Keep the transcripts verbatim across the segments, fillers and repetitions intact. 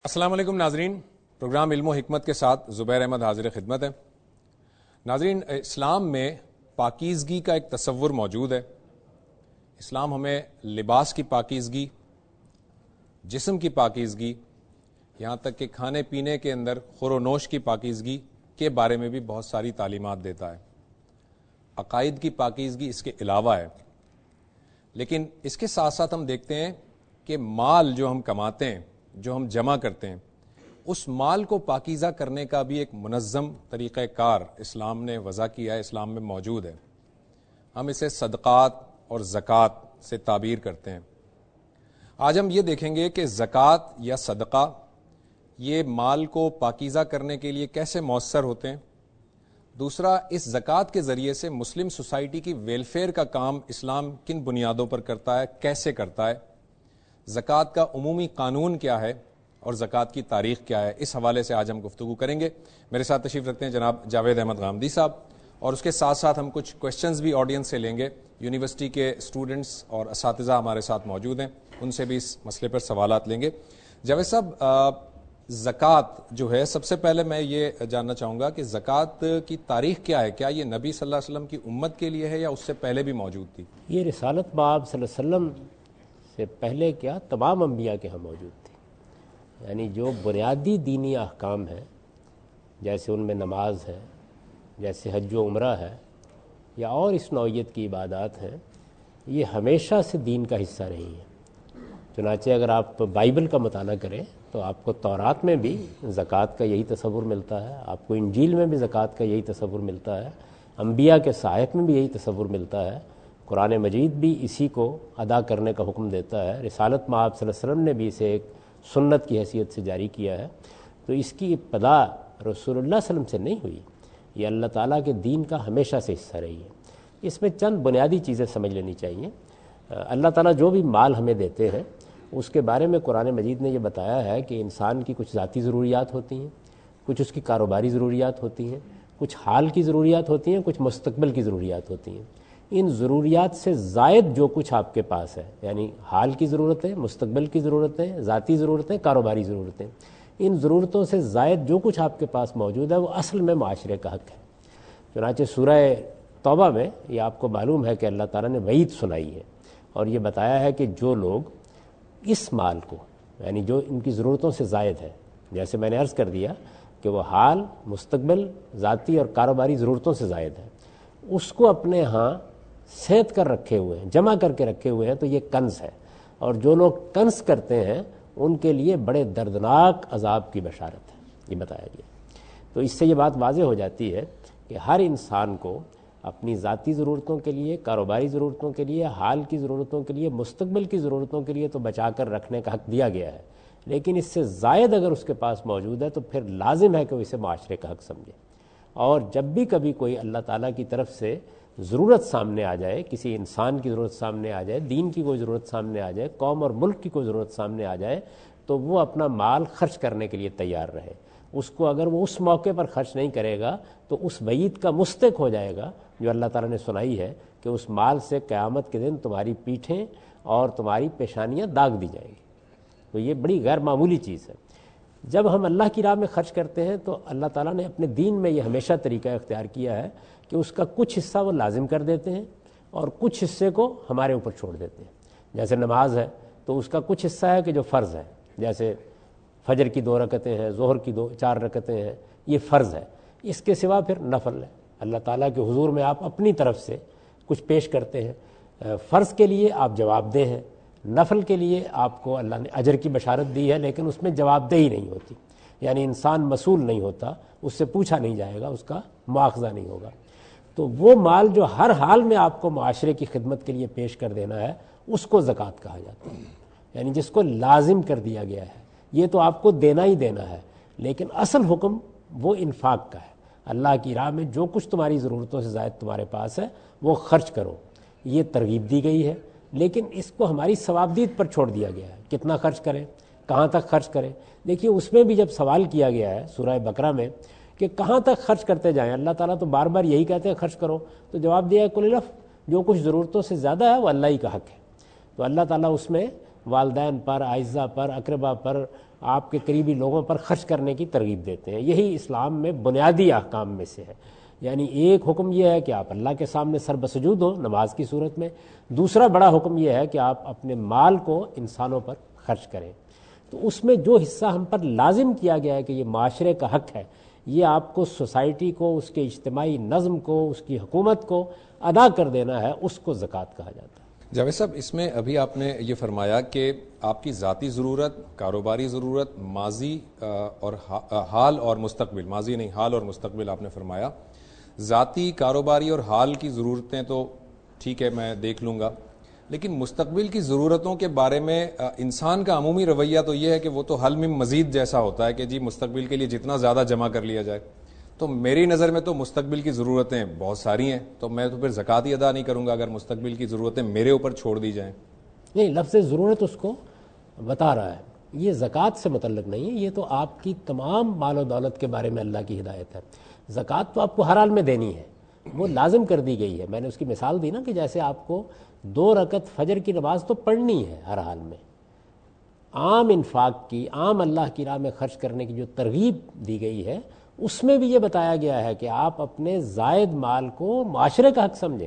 السلام علیکم ناظرین، پروگرام علم و حکمت کے ساتھ زبیر احمد حاضر خدمت ہے۔ ناظرین، اسلام میں پاکیزگی کا ایک تصور موجود ہے۔ اسلام ہمیں لباس کی پاکیزگی، جسم کی پاکیزگی، یہاں تک کہ کھانے پینے کے اندر خور و نوش کی پاکیزگی کے بارے میں بھی بہت ساری تعلیمات دیتا ہے۔ عقائد کی پاکیزگی اس کے علاوہ ہے، لیکن اس کے ساتھ ساتھ ہم دیکھتے ہیں کہ مال جو ہم کماتے ہیں، جو ہم جمع کرتے ہیں، اس مال کو پاکیزہ کرنے کا بھی ایک منظم طریقہ کار اسلام نے وضع کیا ہے، اسلام میں موجود ہے۔ ہم اسے صدقات اور زکوٰۃ سے تعبیر کرتے ہیں۔ آج ہم یہ دیکھیں گے کہ زکوٰۃ یا صدقہ یہ مال کو پاکیزہ کرنے کے لیے کیسے مؤثر ہوتے ہیں۔ دوسرا، اس زکوٰۃ کے ذریعے سے مسلم سوسائٹی کی ویلفیئر کا کام اسلام کن بنیادوں پر کرتا ہے، کیسے کرتا ہے، زکوٰۃ کا عمومی قانون کیا ہے اور زکوٰۃ کی تاریخ کیا ہے، اس حوالے سے آج ہم گفتگو کریں گے۔ میرے ساتھ تشریف رکھتے ہیں جناب جاوید احمد غامدی صاحب، اور اس کے ساتھ ساتھ ہم کچھ کویسچنز بھی آڈینس سے لیں گے۔ یونیورسٹی کے اسٹوڈنٹس اور اساتذہ ہمارے ساتھ موجود ہیں، ان سے بھی اس مسئلے پر سوالات لیں گے۔ جاوید صاحب، زکوٰۃ جو ہے، سب سے پہلے میں یہ جاننا چاہوں گا کہ زکوٰۃ کی تاریخ کیا ہے؟ کیا یہ نبی صلی اللہ علیہ وسلم کی امت کے لیے ہے یا اس سے پہلے بھی موجود تھی؟ یہ رسالت باب صلی اللہ علیہ وسلم سے پہلے کیا تمام انبیاء کے ہاں موجود تھی۔ یعنی جو بنیادی دینی احکام ہیں، جیسے ان میں نماز ہے، جیسے حج و عمرہ ہے، یا اور اس نوعیت کی عبادات ہیں، یہ ہمیشہ سے دین کا حصہ رہی ہیں۔ چنانچہ اگر آپ بائبل کا مطالعہ کریں تو آپ کو تورات میں بھی زکوٰۃ کا یہی تصور ملتا ہے، آپ کو انجیل میں بھی زکوٰۃ کا یہی تصور ملتا ہے، انبیاء کے صحائف میں بھی یہی تصور ملتا ہے، قرآن مجید بھی اسی کو ادا کرنے کا حکم دیتا ہے، رسالت مآب صلی اللہ علیہ وسلم نے بھی اسے ایک سنت کی حیثیت سے جاری کیا ہے۔ تو اس کی ابتدا رسول اللہ صلی اللہ علیہ وسلم سے نہیں ہوئی، یہ اللہ تعالیٰ کے دین کا ہمیشہ سے حصہ رہی ہے۔ اس میں چند بنیادی چیزیں سمجھ لینی چاہیے۔ اللہ تعالیٰ جو بھی مال ہمیں دیتے ہیں، اس کے بارے میں قرآن مجید نے یہ بتایا ہے کہ انسان کی کچھ ذاتی ضروریات ہوتی ہیں، کچھ اس کی کاروباری ضروریات ہوتی ہیں، کچھ حال کی ضروریات ہوتی ہیں، کچھ مستقبل کی ضروریات ہوتی ہیں۔ ان ضروریات سے زائد جو کچھ آپ کے پاس ہے، یعنی حال کی ضرورتیں، مستقبل کی ضرورتیں، ذاتی ضرورتیں، کاروباری ضرورتیں، ان ضرورتوں سے زائد جو کچھ آپ کے پاس موجود ہے وہ اصل میں معاشرے کا حق ہے۔ چنانچہ سورہ توبہ میں یہ آپ کو معلوم ہے کہ اللہ تعالیٰ نے وعید سنائی ہے اور یہ بتایا ہے کہ جو لوگ اس مال کو، یعنی جو ان کی ضرورتوں سے زائد ہے، جیسے میں نے عرض کر دیا کہ وہ حال، مستقبل، ذاتی اور کاروباری ضرورتوں سے زائد ہے، اس کو اپنے ہاں سیت کر رکھے ہوئے ہیں، جمع کر کے رکھے ہوئے ہیں، تو یہ کنز ہے۔ اور جو لوگ کنز کرتے ہیں ان کے لیے بڑے دردناک عذاب کی بشارت ہے، یہ بتایا گیا۔ تو اس سے یہ بات واضح ہو جاتی ہے کہ ہر انسان کو اپنی ذاتی ضرورتوں کے لیے، کاروباری ضرورتوں کے لیے، حال کی ضرورتوں کے لیے، مستقبل کی ضرورتوں کے لیے تو بچا کر رکھنے کا حق دیا گیا ہے، لیکن اس سے زائد اگر اس کے پاس موجود ہے تو پھر لازم ہے کہ وہ اسے معاشرے کا حق سمجھے۔ اور جب بھی کبھی کوئی اللہ تعالیٰ کی طرف سے ضرورت سامنے آ جائے، کسی انسان کی ضرورت سامنے آ جائے، دین کی کوئی ضرورت سامنے آ جائے، قوم اور ملک کی کوئی ضرورت سامنے آ جائے، تو وہ اپنا مال خرچ کرنے کے لیے تیار رہے۔ اس کو اگر وہ اس موقع پر خرچ نہیں کرے گا تو اس وعید کا مستحق ہو جائے گا جو اللہ تعالیٰ نے سنائی ہے کہ اس مال سے قیامت کے دن تمہاری پیٹھیں اور تمہاری پیشانیاں داغ دی جائیں گی۔ تو یہ بڑی غیر معمولی چیز ہے۔ جب ہم اللہ کی راہ میں خرچ کرتے ہیں تو اللہ تعالیٰ نے اپنے دین میں یہ ہمیشہ طریقہ اختیار کیا ہے کہ اس کا کچھ حصہ وہ لازم کر دیتے ہیں اور کچھ حصے کو ہمارے اوپر چھوڑ دیتے ہیں۔ جیسے نماز ہے تو اس کا کچھ حصہ ہے کہ جو فرض ہے، جیسے فجر کی دو رکعتیں ہیں، ظہر کی دو چار رکعتیں ہیں، یہ فرض ہے۔ اس کے سوا پھر نفل ہے، اللہ تعالیٰ کے حضور میں آپ اپنی طرف سے کچھ پیش کرتے ہیں۔ فرض کے لیے آپ جواب دہ ہیں، نفل کے لیے آپ کو اللہ نے اجر کی بشارت دی ہے، لیکن اس میں جواب دہی نہیں ہوتی، یعنی انسان مسئول نہیں ہوتا، اس سے پوچھا نہیں جائے گا، اس کا مواخذہ نہیں ہوگا۔ تو وہ مال جو ہر حال میں آپ کو معاشرے کی خدمت کے لیے پیش کر دینا ہے، اس کو زکوٰۃ کہا جاتا ہے، یعنی جس کو لازم کر دیا گیا ہے۔ یہ تو آپ کو دینا ہی دینا ہے، لیکن اصل حکم وہ انفاق کا ہے۔ اللہ کی راہ میں جو کچھ تمہاری ضرورتوں سے زائد تمہارے پاس ہے وہ خرچ کرو، یہ ترغیب دی گئی ہے، لیکن اس کو ہماری ثوابدید پر چھوڑ دیا گیا ہے، کتنا خرچ کریں، کہاں تک خرچ کریں۔ دیکھیے اس میں بھی جب سوال کیا گیا ہے سورہ بقرہ میں کہ کہاں تک خرچ کرتے جائیں، اللہ تعالیٰ تو بار بار یہی کہتے ہیں خرچ کرو، تو جواب دیا ہے کل الف، جو کچھ ضرورتوں سے زیادہ ہے وہ اللہ ہی کا حق ہے۔ تو اللہ تعالیٰ اس میں والدین پر، اعزہ پر، اقربا پر آپ کے قریبی لوگوں پر خرچ کرنے کی ترغیب دیتے ہیں. یہی اسلام میں بنیادی احکام میں سے ہے. یعنی ایک حکم یہ ہے کہ آپ اللہ کے سامنے سر بسجود ہو نماز کی صورت میں. دوسرا بڑا حکم یہ ہے کہ آپ اپنے مال کو انسانوں پر خرچ کریں. تو اس میں جو حصہ ہم پر لازم کیا گیا ہے کہ یہ معاشرے کا حق ہے، یہ آپ کو سوسائٹی کو، اس کے اجتماعی نظم کو، اس کی حکومت کو ادا کر دینا ہے، اس کو زکوٰۃ کہا جاتا ہے. جاوید صاحب، اس میں ابھی آپ نے یہ فرمایا کہ آپ کی ذاتی ضرورت، کاروباری ضرورت، ماضی اور حال اور مستقبل، ماضی نہیں حال اور مستقبل آپ نے فرمایا. ذاتی، کاروباری اور حال کی ضرورتیں تو ٹھیک ہے میں دیکھ لوں گا، لیکن مستقبل کی ضرورتوں کے بارے میں انسان کا عمومی رویہ تو یہ ہے کہ وہ تو حل میں مزید جیسا ہوتا ہے کہ جی مستقبل کے لیے جتنا زیادہ جمع کر لیا جائے. تو میری نظر میں تو مستقبل کی ضرورتیں بہت ساری ہیں، تو میں تو پھر زکوٰۃ ہی ادا نہیں کروں گا اگر مستقبل کی ضرورتیں میرے اوپر چھوڑ دی جائیں. نہیں، لفظ ضرورت اس کو بتا رہا ہے، یہ زکوٰۃ سے متعلق نہیں ہے. یہ تو آپ کی تمام مال و دولت کے بارے میں اللہ کی ہدایت ہے. زکوٰۃ تو آپ کو ہر حال میں دینی ہے، وہ لازم کر دی گئی ہے. میں نے اس کی مثال دی نا کہ جیسے آپ کو دو رکعت فجر کی نماز تو پڑھنی ہے ہر حال میں. عام انفاق کی، عام اللہ کی راہ میں خرچ کرنے کی جو ترغیب دی گئی ہے، اس میں بھی یہ بتایا گیا ہے کہ آپ اپنے زائد مال کو معاشرے کا حق سمجھیں.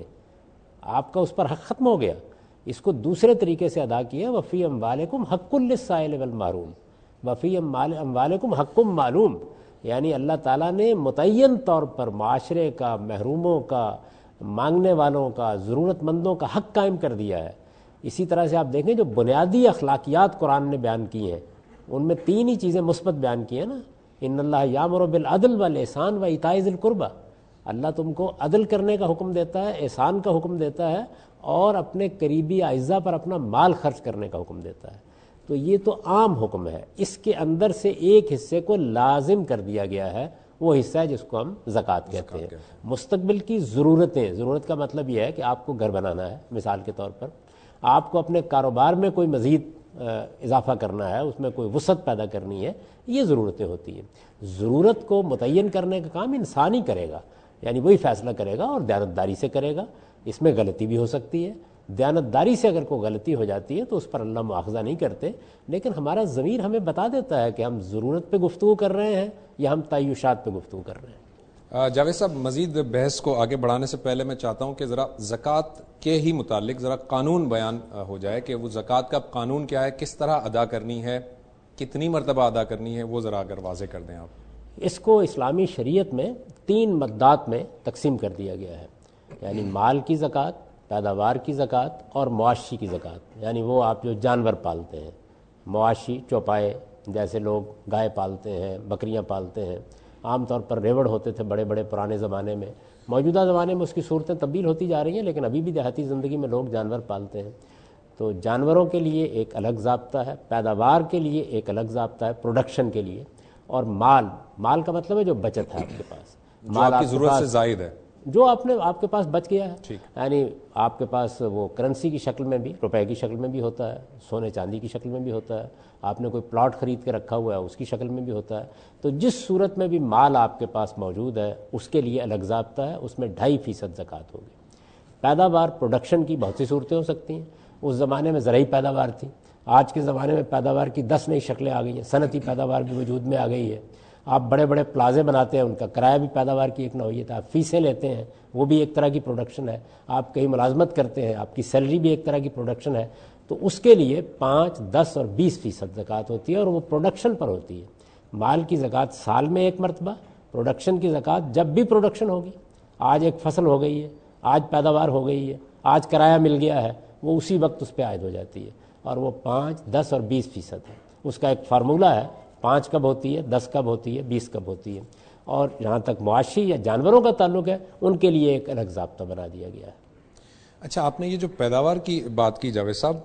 آپ کا اس پر حق ختم ہو گیا، اس کو دوسرے طریقے سے ادا کیا. وفی اموالکم حق للسائل والمحروم، وفی اموالکم حق معلوم. یعنی اللہ تعالیٰ نے متعین طور پر معاشرے کا، محروموں کا، مانگنے والوں کا، ضرورت مندوں کا حق قائم کر دیا ہے. اسی طرح سے آپ دیکھیں جو بنیادی اخلاقیات قرآن نے بیان کی ہیں، ان میں تین ہی چیزیں مثبت بیان کی ہیں نا. ان اللہ یامر بالعدل والاحسان وایتاء ذی القربی. اللہ تم کو عدل کرنے کا حکم دیتا ہے، احسان کا حکم دیتا ہے، اور اپنے قریبی اعزاء پر اپنا مال خرچ کرنے کا حکم دیتا ہے. تو یہ تو عام حکم ہے. اس کے اندر سے ایک حصے کو لازم کر دیا گیا ہے، وہ حصہ ہے جس کو ہم زکوٰۃ کہتے ہیں. مستقبل کی ضرورتیں، ضرورت کا مطلب یہ ہے کہ آپ کو گھر بنانا ہے مثال کے طور پر، آپ کو اپنے کاروبار میں کوئی مزید اضافہ کرنا ہے، اس میں کوئی وسعت پیدا کرنی ہے، یہ ضرورتیں ہوتی ہیں. ضرورت کو متعین کرنے کا کام انسان ہی کرے گا، یعنی وہی فیصلہ کرے گا اور دیانتداری سے کرے گا. اس میں غلطی بھی ہو سکتی ہے، دیانتداری سے اگر کوئی غلطی ہو جاتی ہے تو اس پر اللہ مؤاخذہ نہیں کرتے، لیکن ہمارا ضمیر ہمیں بتا دیتا ہے کہ ہم ضرورت پہ گفتگو کر رہے ہیں یا ہم تعیشات پہ گفتگو کر رہے ہیں. جاوید صاحب، مزید بحث کو آگے بڑھانے سے پہلے میں چاہتا ہوں کہ ذرا زکوٰۃ کے ہی متعلق ذرا قانون بیان ہو جائے کہ وہ زکوٰۃ کا قانون کیا ہے، کس طرح ادا کرنی ہے، کتنی مرتبہ ادا کرنی ہے، وہ ذرا اگر واضح کر دیں آپ. اس کو اسلامی شریعت میں تین مدات میں تقسیم کر دیا گیا ہے، یعنی مال کی زکوٰۃ، پیداوار کی زکوٰۃ اور معاشی کی زکوٰۃ. یعنی وہ آپ جو جانور پالتے ہیں، معاشی چوپائے، جیسے لوگ گائے پالتے ہیں، بکریاں پالتے ہیں. عام طور پر ریوڑ ہوتے تھے بڑے بڑے پرانے زمانے میں. موجودہ زمانے میں اس کی صورتیں تبدیل ہوتی جا رہی ہیں، لیکن ابھی بھی دیہاتی زندگی میں لوگ جانور پالتے ہیں. تو جانوروں کے لیے ایک الگ ضابطہ ہے، پیداوار کے لیے ایک الگ ضابطہ ہے، پروڈکشن کے لیے. اور مال، مال کا مطلب ہے جو بچت ہے آپ کے پاس، مال آپ کی ضرورت سے زائد ہے، جو آپ نے آپ کے پاس بچ گیا ہے. یعنی آپ کے پاس وہ کرنسی کی شکل میں بھی، روپے کی شکل میں بھی ہوتا ہے، سونے چاندی کی شکل میں بھی ہوتا ہے، آپ نے کوئی پلاٹ خرید کے رکھا ہوا ہے اس کی شکل میں بھی ہوتا ہے. تو جس صورت میں بھی مال آپ کے پاس موجود ہے اس کے لیے الگ ضابطہ ہے، اس میں ڈھائی فیصد زکوٰۃ ہوگی. پیداوار، پروڈکشن کی بہت سی صورتیں ہو سکتی ہیں. اس زمانے میں زرعی پیداوار تھی، آج کے زمانے میں پیداوار کی دس نئی شکلیں آ گئی ہیں، صنعتی پیداوار بھی وجود میں آ گئی ہے. آپ بڑے بڑے پلازے بناتے ہیں، ان کا کرایہ بھی پیداوار کی ایک نوعیت ہے. آپ فیسیں لیتے ہیں، وہ بھی ایک طرح کی پروڈکشن ہے. آپ کہیں ملازمت کرتے ہیں، آپ کی سیلری بھی ایک طرح کی پروڈکشن ہے. تو اس کے لیے پانچ، دس اور بیس فیصد زکوٰۃ ہوتی ہے، اور وہ پروڈکشن پر ہوتی ہے. مال کی زکوٰۃ سال میں ایک مرتبہ، پروڈکشن کی زکوٰۃ جب بھی پروڈکشن ہوگی. آج ایک فصل ہو گئی ہے، آج پیداوار ہو گئی ہے، آج کرایہ مل گیا ہے، وہ اسی وقت اس پہ عائد ہو جاتی ہے. اور وہ پانچ، دس اور بیس فیصد ہے. اس کا ایک فارمولہ ہے، پانچ کب ہوتی ہے، دس کب ہوتی ہے، بیس کب ہوتی ہے. اور جہاں تک معاشی یا جانوروں کا تعلق ہے، ان کے لیے ایک الگ ضابطہ بنا دیا گیا ہے. اچھا، آپ نے یہ جو پیداوار کی بات کی جاوید صاحب،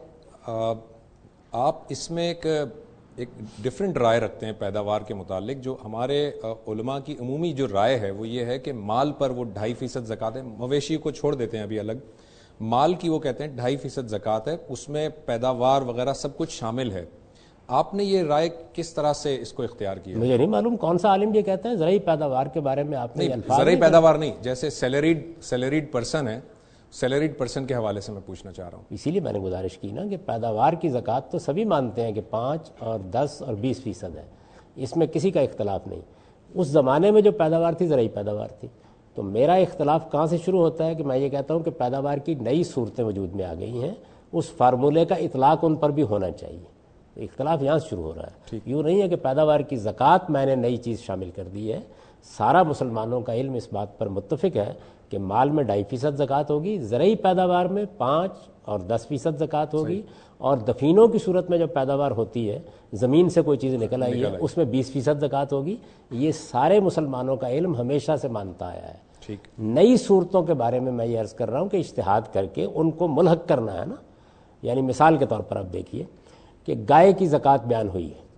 آپ اس میں ایک ایک ڈفرینٹ رائے رکھتے ہیں پیداوار کے متعلق. جو ہمارے علماء کی عمومی جو رائے ہے وہ یہ ہے کہ مال پر وہ ڈھائی فیصد زکوٰۃ ہے. مویشی کو چھوڑ دیتے ہیں ابھی الگ، مال کی وہ کہتے ہیں ڈھائی فیصد زکوٰۃ ہے، اس میں پیداوار وغیرہ سب کچھ شامل ہے. آپ نے یہ رائے کس طرح سے اس کو اختیار کیا؟ مجھے نہیں معلوم کون سا عالم یہ کہتا ہے. زرعی پیداوار کے بارے میں آپ نے نہیں، زرعی پیداوار نہیں، جیسے سیلریڈ سیلریڈ پرسن ہے سیلریڈ پرسن کے حوالے سے میں پوچھنا چاہ رہا ہوں. اسی لیے میں نے گزارش کی نا کہ پیداوار کی زکوٰۃ تو سبھی مانتے ہیں کہ پانچ اور دس اور بیس فیصد ہے, اس میں کسی کا اختلاف نہیں. اس زمانے میں جو پیداوار تھی زرعی پیداوار تھی. تو میرا اختلاف کہاں سے شروع ہوتا ہے کہ میں یہ کہتا ہوں کہ پیداوار کی نئی صورتیں وجود میں آ گئی ہیں, اس فارمولے کا اطلاق ان پر بھی ہونا چاہیے. تو اختلاف یہاں سے شروع ہو رہا ہے. یوں نہیں ہے کہ پیداوار کی زکوٰۃ میں نے نئی چیز شامل کر دی ہے. سارا مسلمانوں کا علم اس بات پر متفق ہے کہ مال میں ڈھائی فیصد زکوٰۃ ہوگی, زرعی پیداوار میں پانچ اور دس فیصد زکوٰۃ ہوگی, اور دفینوں کی صورت میں جو پیداوار ہوتی ہے, زمین سے کوئی چیز نکل آئی ہے, اس میں بیس فیصد زکوٰۃ ہوگی. یہ سارے مسلمانوں کا علم ہمیشہ سے مانتا آیا ہے. ٹھیک. نئی صورتوں کے بارے میں میں یہ عرض کر رہا ہوں کہ اجتہاد کر کے ان کو ملحق کرنا ہے نا. یعنی مثال کے طور پر آپ دیکھیے کہ گائے کی زکوٰۃ بیان ہوئی ہے.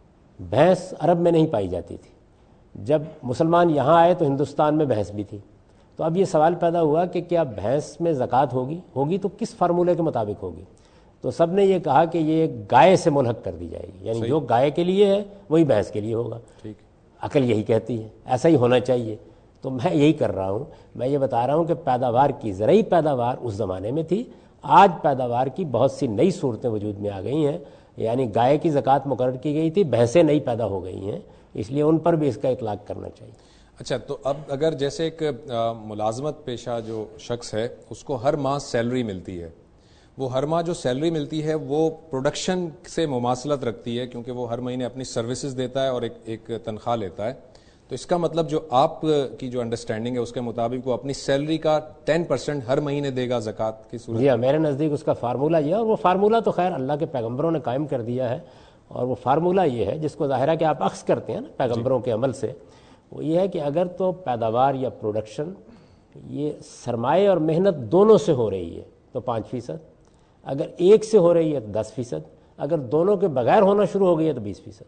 بھینس عرب میں نہیں پائی جاتی تھی, جب مسلمان یہاں آئے تو ہندوستان میں بھینس بھی تھی. تو اب یہ سوال پیدا ہوا کہ کیا بھینس میں زکوٰۃ ہوگی ہوگی تو کس فارمولے کے مطابق ہوگی؟ تو سب نے یہ کہا کہ یہ گائے سے ملحق کر دی جائے گی, یعنی جو گائے کے لیے ہے وہی بھینس کے لیے ہوگا. عقل یہی کہتی ہے ایسا ہی ہونا چاہیے. تو میں یہی کر رہا ہوں, میں یہ بتا رہا ہوں کہ پیداوار کی زرعی پیداوار اس زمانے میں تھی, آج پیداوار کی بہت سی نئی صورتیں وجود میں آ گئی ہیں. یعنی گائے کی زکوٰۃ مقرر کی گئی تھی, بھینسیں نئی پیدا ہو گئی ہیں, اس لیے ان پر بھی اس کا اطلاق کرنا چاہیے. اچھا, تو اب اگر جیسے ایک ملازمت پیشہ جو شخص ہے اس کو ہر ماہ سیلری ملتی ہے, وہ ہر ماہ جو سیلری ملتی ہے وہ پروڈکشن سے مماثلت رکھتی ہے کیونکہ وہ ہر مہینے اپنی سروسز دیتا ہے اور ایک ایک تنخواہ لیتا ہے. تو اس کا مطلب جو آپ کی جو انڈرسٹینڈنگ ہے اس کے مطابق وہ اپنی سیلری کا ٹین پرسینٹ ہر مہینے دے گا زکوٰۃ کی صورت. جی ہاں, میرے نزدیک اس کا فارمولہ یہ ہے, اور وہ فارمولہ تو خیر اللہ کے پیغمبروں نے قائم کر دیا ہے. اور وہ فارمولہ یہ ہے جس کو ظاہر ہے کہ آپ اخذ کرتے ہیں نا پیغمبروں کے عمل سے, وہ یہ ہے کہ اگر تو پیداوار یا پروڈکشن یہ سرمایہ اور محنت دونوں سے ہو رہی ہے تو پانچ فیصد, اگر ایک سے ہو رہی ہے تو دس فیصد, اگر دونوں کے بغیر ہونا شروع ہو گئی ہے تو بیس فیصد.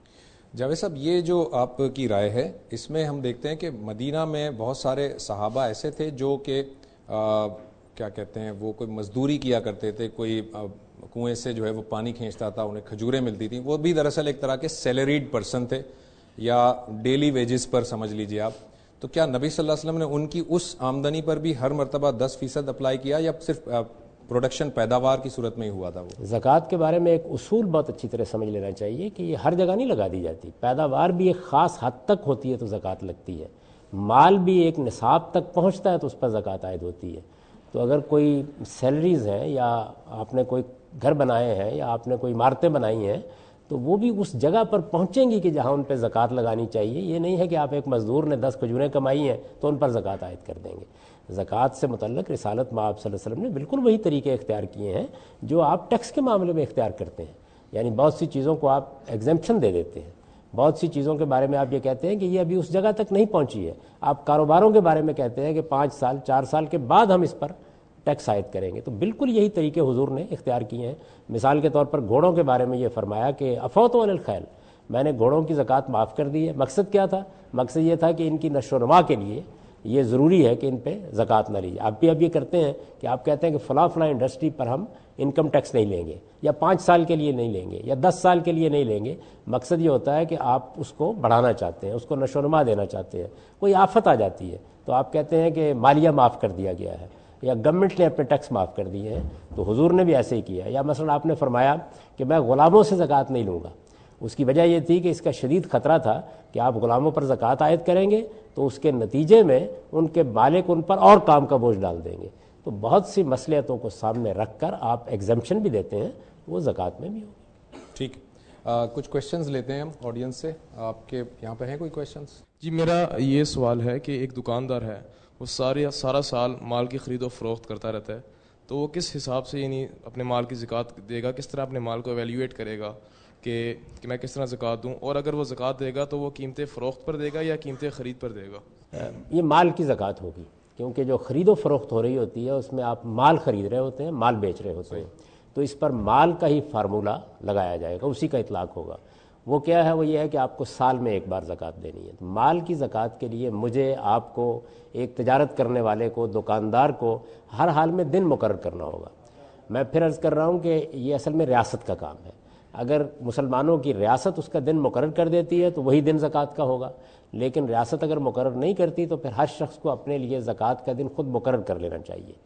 جاوید صاحب, یہ جو آپ کی رائے ہے اس میں ہم دیکھتے ہیں کہ مدینہ میں بہت سارے صحابہ ایسے تھے جو کہ آ, کیا کہتے ہیں وہ کوئی مزدوری کیا کرتے تھے, کوئی کنویں سے جو ہے وہ پانی کھینچتا تھا, انہیں کھجوریں ملتی تھیں, وہ بھی دراصل ایک طرح کے سیلریڈ پرسن تھے یا ڈیلی ویجز پر سمجھ لیجئے آپ. تو کیا نبی صلی اللہ علیہ وسلم نے ان کی اس آمدنی پر بھی ہر مرتبہ دس فیصد اپلائی کیا یا صرف پروڈکشن پیداوار کی صورت میں ہی ہوا تھا؟ وہ زکوٰۃ کے بارے میں ایک اصول بہت اچھی طرح سمجھ لینا چاہیے کہ یہ ہر جگہ نہیں لگا دی جاتی. پیداوار بھی ایک خاص حد تک ہوتی ہے تو زکوٰۃ لگتی ہے, مال بھی ایک نصاب تک پہنچتا ہے تو اس پر زکوٰۃ عائد ہوتی ہے. تو اگر کوئی سیلریز ہیں یا آپ نے کوئی گھر بنائے ہیں یا آپ نے کوئی عمارتیں بنائی ہیں تو وہ بھی اس جگہ پر پہنچیں گی کہ جہاں ان پہ زکوٰۃ لگانی چاہیے. یہ نہیں ہے کہ آپ ایک مزدور نے دس کھجوریں کمائی ہیں تو ان پر زکوٰۃ عائد کر دیں گے. زکوٰۃ سے متعلق رسالت میں آپ صلی اللہ علیہ وسلم نے بالکل وہی طریقے اختیار کیے ہیں جو آپ ٹیکس کے معاملے میں اختیار کرتے ہیں. یعنی بہت سی چیزوں کو آپ ایگزمپشن دے دیتے ہیں, بہت سی چیزوں کے بارے میں آپ یہ کہتے ہیں کہ یہ ابھی اس جگہ تک نہیں پہنچی ہے. آپ کاروباروں کے بارے میں کہتے ہیں کہ پانچ سال چار سال کے بعد ہم اس پر ٹیکس عائد کریں گے. تو بالکل یہی طریقے حضور نے اختیار کیے ہیں. مثال کے طور پر گھوڑوں کے بارے میں یہ فرمایا کہ افوتو عن الخیل, میں نے گھوڑوں کی زکوٰۃ معاف کر دی ہے. مقصد کیا تھا؟ مقصد یہ تھا کہ ان کی نشو و نما کے لیے یہ ضروری ہے کہ ان پہ زکوٰۃ نہ لیجیے. آپ بھی اب یہ کرتے ہیں کہ آپ کہتے ہیں کہ فلاں فلاں انڈسٹری پر ہم انکم ٹیکس نہیں لیں گے, یا پانچ سال کے لیے نہیں لیں گے, یا دس سال کے لیے نہیں لیں گے. مقصد یہ ہوتا ہے کہ آپ اس کو بڑھانا چاہتے ہیں, اس کو نشو و نما دینا چاہتے ہیں. کوئی آفت آ جاتی ہے تو آپ کہتے ہیں کہ مالیہ معاف کر دیا گیا ہے, یا گورنمنٹ نے اپنے ٹیکس معاف کر دیے ہیں. تو حضور نے بھی ایسے ہی کیا. یا مثلا آپ نے فرمایا کہ میں غلاموں سے زکوٰۃ نہیں لوں گا. اس کی وجہ یہ تھی کہ اس کا شدید خطرہ تھا کہ آپ غلاموں پر زکوٰۃ عائد کریں گے تو اس کے نتیجے میں ان کے مالک ان پر اور کام کا بوجھ ڈال دیں گے. تو بہت سی مصلحتوں کو سامنے رکھ کر آپ ایگزمپشن بھی دیتے ہیں, وہ زکوٰۃ میں بھی ہوگی. ٹھیک, کچھ کویشچنز لیتے ہیں ہم آڈینس سے. آپ کے یہاں پہ ہیں کوئی کویشچنز؟ جی, میرا یہ سوال ہے کہ ایک دکاندار ہے, وہ سارے سارا سال مال کی خرید و فروخت کرتا رہتا ہے, تو وہ کس حساب سے یعنی اپنے مال کی زکوٰۃ دے گا؟ کس طرح اپنے مال کو ایویلیویٹ کرے گا کہ کہ میں کس طرح زکوٰۃ دوں؟ اور اگر وہ زکوٰۃ دے گا تو وہ قیمت فروخت پر دے گا یا قیمت خرید پر دے گا؟ یہ مال کی زکوٰۃ ہوگی, کیونکہ جو خرید و فروخت ہو رہی ہوتی ہے اس میں آپ مال خرید رہے ہوتے ہیں, مال بیچ رہے ہوتے ہیں. تو اس پر مال کا ہی فارمولہ لگایا جائے گا, اسی کا اطلاق ہوگا. وہ کیا ہے؟ وہ یہ ہے کہ آپ کو سال میں ایک بار زکوٰۃ دینی ہے. مال کی زکوٰۃ کے لیے مجھے, آپ کو, ایک تجارت کرنے والے کو, دکاندار کو ہر حال میں دن مقرر کرنا ہوگا. میں پھر عرض کر رہا ہوں کہ یہ اصل میں ریاست کا کام ہے. اگر مسلمانوں کی ریاست اس کا دن مقرر کر دیتی ہے تو وہی دن زکوٰۃ کا ہوگا, لیکن ریاست اگر مقرر نہیں کرتی تو پھر ہر شخص کو اپنے لیے زکوٰۃ کا دن خود مقرر کر لینا چاہیے.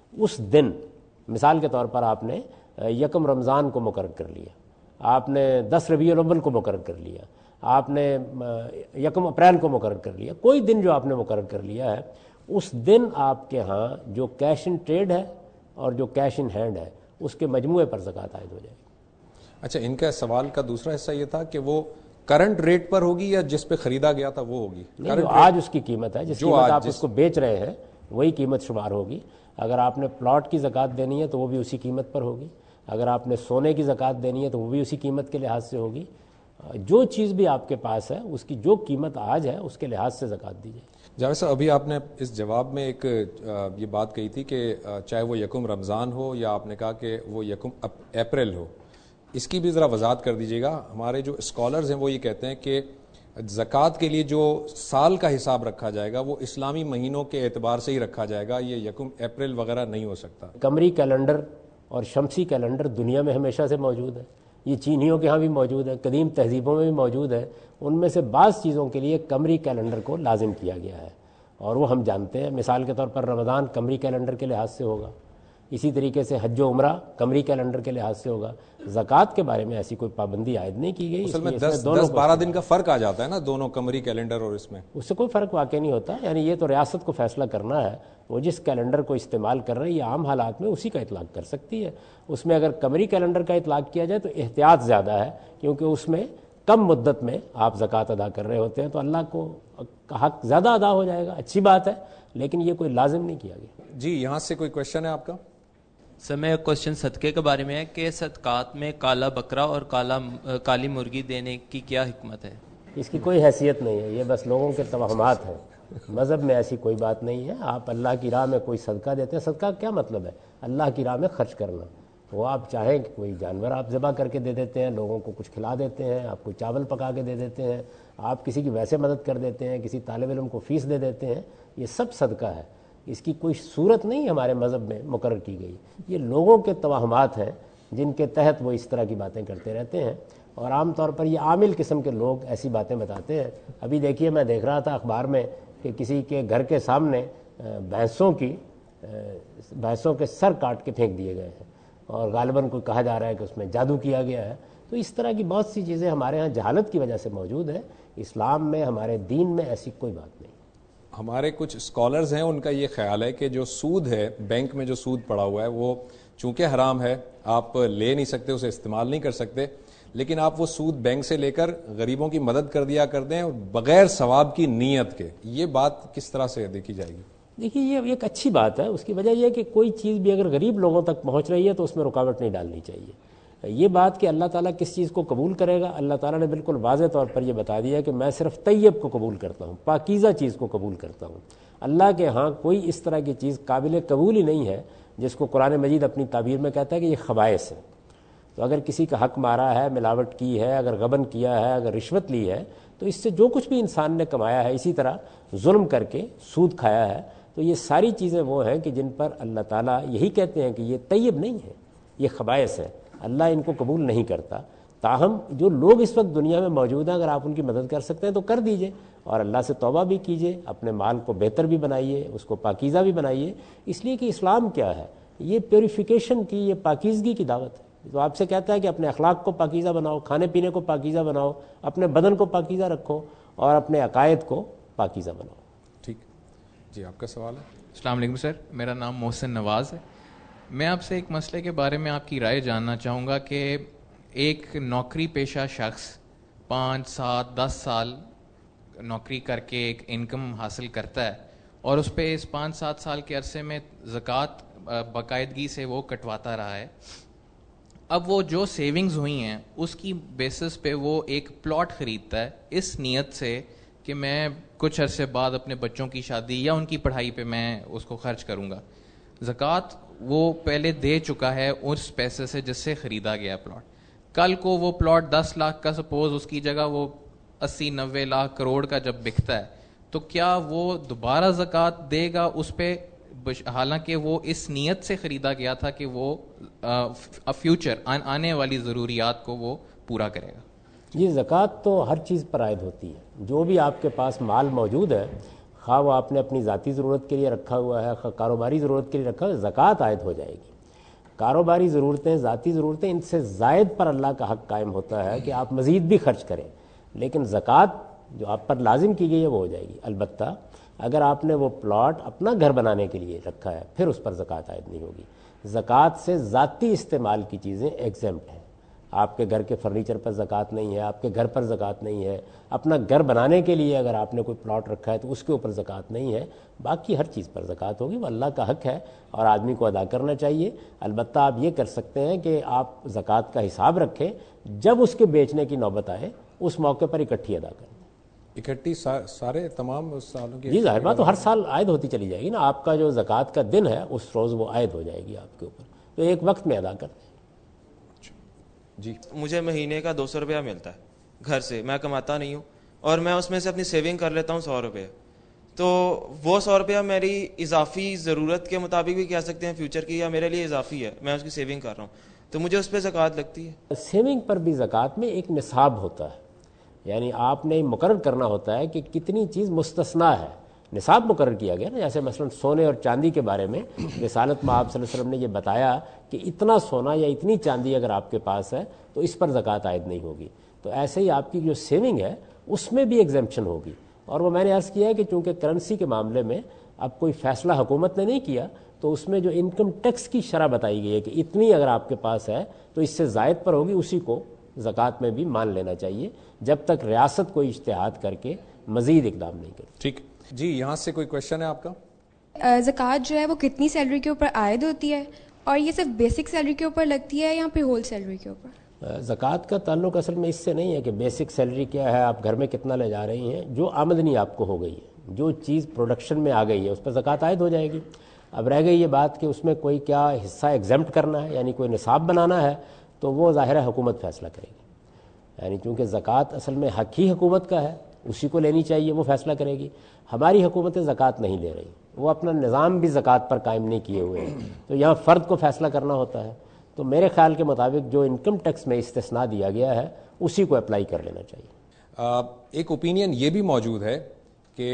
اس دن مثال کے طور پر آپ نے یکم رمضان کو مقرر کر لیا, آپ نے دس ربیع الاول کو مقرر کر لیا, آپ نے یکم اپریل کو مقرر کر لیا, کوئی دن جو آپ نے مقرر کر لیا ہے, اس دن آپ کے ہاں جو کیش ان ٹریڈ ہے اور جو کیش ان ہینڈ ہے اس کے مجموعے پر زکوٰۃ عائد ہو جائے گی. اچھا, ان کا سوال کا دوسرا حصہ یہ تھا کہ وہ کرنٹ ریٹ پر ہوگی یا جس پہ خریدا گیا تھا وہ ہوگی؟ جو آج اس کی قیمت ہے, جس قیمت آپ اس کو بیچ رہے ہیں وہی قیمت شمار ہوگی. اگر آپ نے پلاٹ کی زکوٰۃ دینی ہے تو وہ بھی اسی قیمت پر ہوگی, اگر آپ نے سونے کی زکوٰۃ دینی ہے تو وہ بھی اسی قیمت کے لحاظ سے ہوگی. جو چیز بھی آپ کے پاس ہے اس کی جو قیمت آج ہے اس کے لحاظ سے زکوٰۃ دی جائے. جاوید صاحب, ابھی آپ نے اس جواب میں ایک یہ بات کہی تھی کہ چاہے وہ یکم رمضان ہو یا آپ نے کہا کہ وہ یکم اپریل ہو, اس کی بھی ذرا وضاحت کر دیجیے گا. ہمارے جو اسکالرز ہیں وہ یہ کہتے ہیں کہ زکوٰۃ کے لیے جو سال کا حساب رکھا جائے گا وہ اسلامی مہینوں کے اعتبار سے ہی رکھا جائے گا, یہ یکم اپریل وغیرہ نہیں ہو سکتا. قمری کیلنڈر اور شمسی کیلنڈر دنیا میں ہمیشہ سے موجود ہے, یہ چینیوں کے ہاں بھی موجود ہے, قدیم تہذیبوں میں بھی موجود ہے. ان میں سے بعض چیزوں کے لیے قمری کیلنڈر کو لازم کیا گیا ہے اور وہ ہم جانتے ہیں. مثال کے طور پر رمضان قمری کیلنڈر کے لحاظ سے ہوگا, اسی طریقے سے حج و عمرہ قمری کیلنڈر کے لحاظ سے ہوگا. زکوٰۃ کے بارے میں ایسی کوئی پابندی عائد نہیں کی گئی. اصل میں دس دس بارہ دن کا فرق آ جاتا ہے نا دونوں قمری کیلنڈر اور اس میں, اس سے کوئی فرق واقع نہیں ہوتا. یعنی یہ تو ریاست کو فیصلہ کرنا ہے, وہ جس کیلنڈر کو استعمال کر رہے ہیں یہ عام حالات میں اسی کا اطلاق کر سکتی ہے. اس میں اگر قمری کیلنڈر کا اطلاق کیا جائے تو احتیاط زیادہ ہے, کیونکہ اس میں کم مدت میں آپ زکوٰۃ ادا کر رہے ہوتے ہیں تو اللہ کو حق زیادہ ادا ہو جائے گا. اچھی بات ہے, لیکن یہ کوئی لازم نہیں کیا گیا. جی, یہاں سے کوئی کوشچن ہے آپ کا؟ سر, میں کوشچن صدقے کے بارے میں ہے کہ صدقات میں کالا بکرا اور کالا کالی مرغی دینے کی کیا حکمت ہے؟ اس کی کوئی حیثیت نہیں ہے, یہ بس لوگوں کے توہمات ہیں. مذہب میں ایسی کوئی بات نہیں ہے. آپ اللہ کی راہ میں کوئی صدقہ دیتے ہیں, صدقہ کیا مطلب ہے؟ اللہ کی راہ میں خرچ کرنا. وہ آپ چاہیں کہ کوئی جانور آپ ذبح کر کے دے دیتے ہیں, لوگوں کو کچھ کھلا دیتے ہیں, آپ کوئی چاول پکا کے دے دیتے ہیں, آپ کسی کی ویسے مدد کر دیتے ہیں, کسی طالب علم کو فیس دے دیتے ہیں, یہ سب صدقہ ہے. اس کی کوئی صورت نہیں ہمارے مذہب میں مقرر کی گئی. یہ لوگوں کے توہمات ہیں جن کے تحت وہ اس طرح کی باتیں کرتے رہتے ہیں, اور عام طور پر یہ عامل قسم کے لوگ ایسی باتیں بتاتے ہیں. ابھی دیکھیے, میں دیکھ رہا تھا اخبار میں کہ کسی کے گھر کے سامنے بھینسوں کی بھینسوں کے سر کاٹ کے پھینک دیے گئے ہیں, اور غالباً کوئی کہا جا رہا ہے کہ اس میں جادو کیا گیا ہے. تو اس طرح کی بہت سی چیزیں ہمارے ہاں جہالت کی وجہ سے موجود ہے. اسلام میں, ہمارے دین میں ایسی کوئی بات نہیں. ہمارے کچھ اسکالرز ہیں, ان کا یہ خیال ہے کہ جو سود ہے, بینک میں جو سود پڑا ہوا ہے, وہ چونکہ حرام ہے, آپ لے نہیں سکتے, اسے استعمال نہیں کر سکتے, لیکن آپ وہ سود بینک سے لے کر غریبوں کی مدد کر دیا کر دیں بغیر ثواب کی نیت کے. یہ بات کس طرح سے دیکھی جائے گی؟ دیکھیے, یہ ایک اچھی بات ہے. اس کی وجہ یہ ہے کہ کوئی چیز بھی اگر غریب لوگوں تک پہنچ رہی ہے تو اس میں رکاوٹ نہیں ڈالنی چاہیے. یہ بات کہ اللہ تعالیٰ کس چیز کو قبول کرے گا, اللہ تعالیٰ نے بالکل واضح طور پر یہ بتا دیا کہ میں صرف طیب کو قبول کرتا ہوں, پاکیزہ چیز کو قبول کرتا ہوں. اللہ کے ہاں کوئی اس طرح کی چیز قابل قبول ہی نہیں ہے جس کو قرآن مجید اپنی تعبیر میں کہتا ہے کہ یہ خبائث ہے. تو اگر کسی کا حق مارا ہے, ملاوٹ کی ہے, اگر غبن کیا ہے, اگر رشوت لی ہے, تو اس سے جو کچھ بھی انسان نے کمایا ہے, اسی طرح ظلم کر کے سود کھایا ہے, تو یہ ساری چیزیں وہ ہیں کہ جن پر اللہ تعالیٰ یہی کہتے ہیں کہ یہ طیب نہیں ہے, یہ خبائث ہے, اللہ ان کو قبول نہیں کرتا. تاہم جو لوگ اس وقت دنیا میں موجود ہیں, اگر آپ ان کی مدد کر سکتے ہیں تو کر دیجئے, اور اللہ سے توبہ بھی کیجئے, اپنے مال کو بہتر بھی بنائیے, اس کو پاکیزہ بھی بنائیے. اس لیے کہ اسلام کیا ہے, یہ پیوریفیکیشن کی, یہ پاکیزگی کی دعوت ہے. تو آپ سے کہتا ہے کہ اپنے اخلاق کو پاکیزہ بناؤ, کھانے پینے کو پاکیزہ بناؤ, اپنے بدن کو پاکیزہ رکھو, اور اپنے عقائد کو پاکیزہ بناؤ. ٹھیک جی, آپ کا سوال ہے. السلام علیکم سر, میرا نام محسن نواز ہے. میں آپ سے ایک مسئلے کے بارے میں آپ کی رائے جاننا چاہوں گا کہ ایک نوکری پیشہ شخص پانچ سات دس سال نوکری کر کے ایک انکم حاصل کرتا ہے, اور اس پہ اس پانچ سات سال کے عرصے میں زکوٰۃ باقاعدگی سے وہ کٹواتا رہا ہے. اب وہ جو سیونگز ہوئی ہیں اس کی بیسس پہ وہ ایک پلاٹ خریدتا ہے اس نیت سے کہ میں کچھ عرصے بعد اپنے بچوں کی شادی یا ان کی پڑھائی پہ میں اس کو خرچ کروں گا. زکوٰۃ وہ پہلے دے چکا ہے اس پیسے سے جس سے خریدا گیا پلاٹ. کل کو وہ پلاٹ دس لاکھ کا سپوز, اس کی جگہ وہ اسی نوے لاکھ کروڑ کا جب بکتا ہے, تو کیا وہ دوبارہ زکوٰۃ دے گا اس پہ, حالانکہ وہ اس نیت سے خریدا گیا تھا کہ وہ فیوچر آنے والی ضروریات کو وہ پورا کرے گا؟ یہ زکوٰۃ تو ہر چیز پر عائد ہوتی ہے. جو بھی آپ کے پاس مال موجود ہے, خواہ وہ آپ نے اپنی ذاتی ضرورت کے لیے رکھا ہوا ہے، خواہ کاروباری ضرورت کے لیے رکھا ہوا ہے، زکوٰۃ عائد ہو جائے گی۔ کاروباری ضرورتیں، ذاتی ضرورتیں، ان سے زائد پر اللہ کا حق قائم ہوتا ہے کہ آپ مزید بھی خرچ کریں، لیکن زکوٰۃ جو آپ پر لازم کی گئی ہے وہ ہو جائے گی۔ البتہ اگر آپ نے وہ پلاٹ اپنا گھر بنانے کے لیے رکھا ہے پھر اس پر زکوٰۃ عائد نہیں ہوگی۔ زکوٰۃ سے ذاتی استعمال کی چیزیں ایگزمپٹ ہیں۔ آپ کے گھر کے فرنیچر پر زکوٰۃ نہیں ہے، آپ کے گھر پر زکوٰۃ نہیں ہے، اپنا گھر بنانے کے لیے اگر آپ نے کوئی پلاٹ رکھا ہے تو اس کے اوپر زکوٰۃ نہیں ہے، باقی ہر چیز پر زکوٰۃ ہوگی۔ وہ اللہ کا حق ہے اور آدمی کو ادا کرنا چاہیے۔ البتہ آپ یہ کر سکتے ہیں کہ آپ زکوٰۃ کا حساب رکھیں، جب اس کے بیچنے کی نوبت آئے اس موقع پر اکٹھی ادا کریں۔ اکٹھی سارے تمام سالوں کی؟ جی ظاہر بات، تو ہر سال عائد ہوتی چلی جائے گی نا۔ آپ کا جو زکوٰۃ کا دن ہے اس روز وہ عائد ہو جائے گی آپ کے اوپر، تو ایک وقت میں ادا کر دیں۔ جی مجھے مہینے کا دو سو روپیہ ملتا ہے گھر سے، میں کماتا نہیں ہوں، اور میں اس میں سے اپنی سیونگ کر لیتا ہوں سو روپے، تو وہ سو روپیہ میری اضافی ضرورت کے مطابق بھی کہہ سکتے ہیں فیوچر کی، یا میرے لیے اضافی ہے، میں اس کی سیونگ کر رہا ہوں، تو مجھے اس پہ زکوٰۃ لگتی ہے؟ سیونگ پر بھی زکوٰۃ میں ایک نصاب ہوتا ہے، یعنی آپ نے مقرر کرنا ہوتا ہے کہ کتنی چیز مستثنا ہے۔ نصاب مقرر کیا گیا نا، جیسے مثلا سونے اور چاندی کے بارے میں رسالت میں آپ صلی اللہ علیہ وسلم نے یہ بتایا کہ اتنا سونا یا اتنی چاندی اگر آپ کے پاس ہے تو اس پر زکوٰۃ عائد نہیں ہوگی۔ تو ایسے ہی آپ کی جو سیونگ ہے اس میں بھی ایگزمپشن ہوگی، اور وہ میں نے عرض کیا ہے کہ چونکہ کرنسی کے معاملے میں اب کوئی فیصلہ حکومت نے نہیں کیا، تو اس میں جو انکم ٹیکس کی شرح بتائی گئی ہے کہ اتنی اگر آپ کے پاس ہے تو اس سے زائد پر ہوگی، اسی کو زکوٰۃ میں بھی مان لینا چاہیے، جب تک ریاست کوئی اجتہاد کر کے مزید اقدام نہیں کرے۔ ٹھیک جی، یہاں سے کوئی کویشچن ہے آپ کا؟ زکوٰۃ جو ہے وہ کتنی سیلری کے اوپر عائد ہوتی ہے، اور یہ صرف بیسک سیلری کے اوپر لگتی ہے یا پھر ہول سیلری کے اوپر؟ زکوٰۃ کا تعلق اصل میں اس سے نہیں ہے کہ بیسک سیلری کیا ہے، آپ گھر میں کتنا لے جا رہی ہیں، جو آمدنی آپ کو ہو گئی ہے، جو چیز پروڈکشن میں آ گئی ہے اس پر زکوٰۃ عائد ہو جائے گی۔ اب رہ گئی یہ بات کہ اس میں کوئی کیا حصہ ایگزمپٹ کرنا ہے، یعنی کوئی نصاب بنانا ہے، تو وہ ظاہر ہے حکومت فیصلہ کرے گی، یعنی چونکہ زکوٰۃ اصل میں حق ہی حکومت کا ہے، اسی کو لینی چاہیے، وہ فیصلہ کرے گی۔ ہماری حکومتیں زکوٰۃ نہیں لے رہی، وہ اپنا نظام بھی زکوٰۃ پر قائم نہیں کیے ہوئے ہیں، تو یہاں فرد کو فیصلہ کرنا ہوتا ہے۔ تو میرے خیال کے مطابق جو انکم ٹیکس میں استثناء دیا گیا ہے اسی کو اپلائی کر لینا چاہیے۔ ایک اوپینین یہ بھی موجود ہے کہ